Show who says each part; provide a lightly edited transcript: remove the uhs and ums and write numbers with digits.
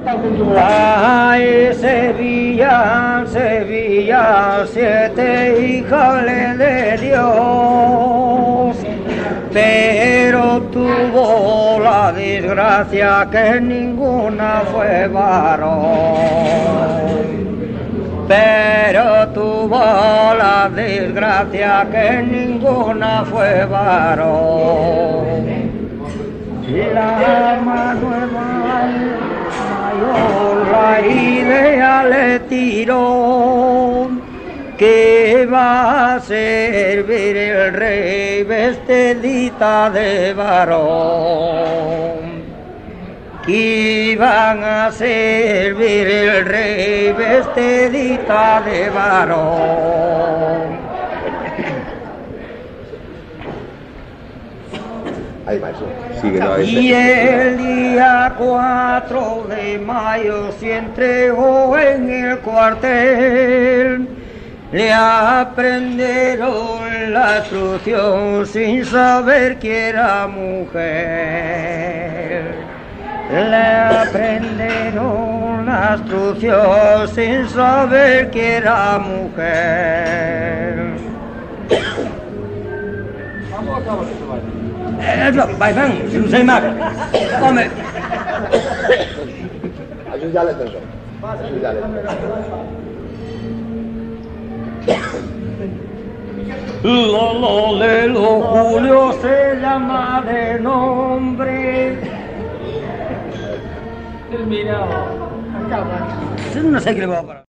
Speaker 1: Ay, Sevilla, Sevilla, 7 hijas de Dios, pero tuvo la desgracia que ninguna fue varón. Pero tuvo la desgracia que ninguna fue varón. La Manuel Mayor la idea le tiró que va a servir el rey vestidita de varón. Que iban a servir el rey vestidita de varón.
Speaker 2: Ahí, maestro. Sigue, no,
Speaker 1: Y el día 4 de mayo se entregó en el cuartel. Le aprendieron la instrucción sin saber que era mujer. Le aprendieron la instrucción sin saber que era mujer. Vai, vamos, se não sei mais. Come.
Speaker 2: Ayúdale, Tenso. Ayúdale.
Speaker 1: Lolo, Julio se llama de nombre. Terminado. No sé qué le va a parar.